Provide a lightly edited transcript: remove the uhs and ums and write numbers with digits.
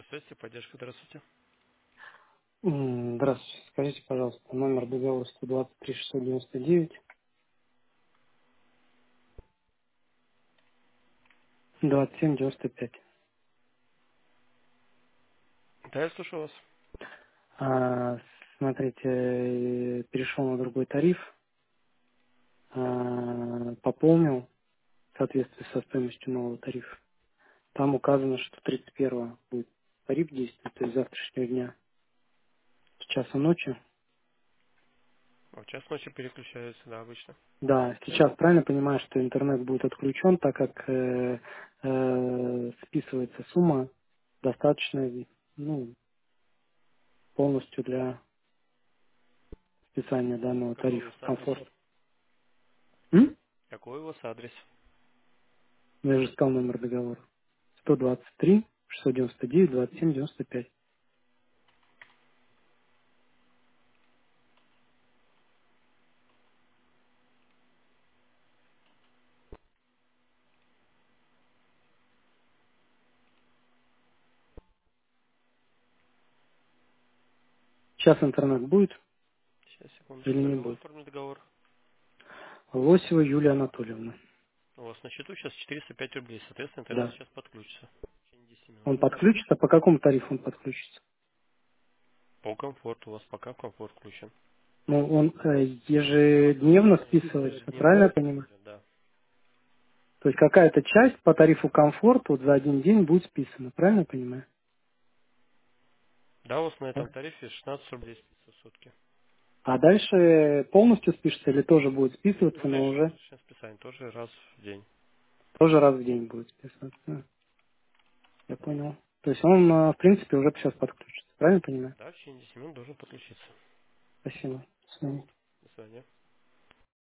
Здравствуйте, поддержка, здравствуйте. Здравствуйте. Скажите, пожалуйста, номер договора 123 699 27 95. Да, я слушаю вас. Смотрите, перешел на другой тариф, пополнил в соответствии со стоимостью нового тарифа. Там указано, что 31 будет тариф действовать, то есть с завтрашнего дня, с часа ночи. А в час ночи переключается, да, обычно. Да, сейчас правильно понимаю, что интернет будет отключен, так как списывается сумма достаточная, ну, полностью для списания данного Какой у тарифа. вас адрес? Комфорт. Какой у вас адрес? Я же сказал номер договора. 123 699 27 95. Сейчас интернет будет Сейчас, секундочку. или За не кого будет? оформлен договор? Лосева Юлия Анатольевна. У вас на счету сейчас 405 рублей, соответственно, интернет Да. сейчас подключится. В течение 10 минут. Он подключится? По какому тарифу он подключится? По комфорту у вас пока комфорт включен. Ну, он У вас ежедневно списывается, ежедневно правильно я понимаю? идет, да. То есть какая-то часть по тарифу комфорт вот за один день будет списана, правильно я понимаю? Да, у вас на этом Так. тарифе 16 рублей списывается в сутки. А дальше полностью спишется или тоже будет списываться, но Конечно, уже возвращаем списание тоже раз в день. тоже раз в день будет списываться? Я понял. То есть он, в принципе, уже сейчас подключится. Правильно понимаю? Да, в течение 10 минут должен подключиться. Спасибо. До свидания. До свидания.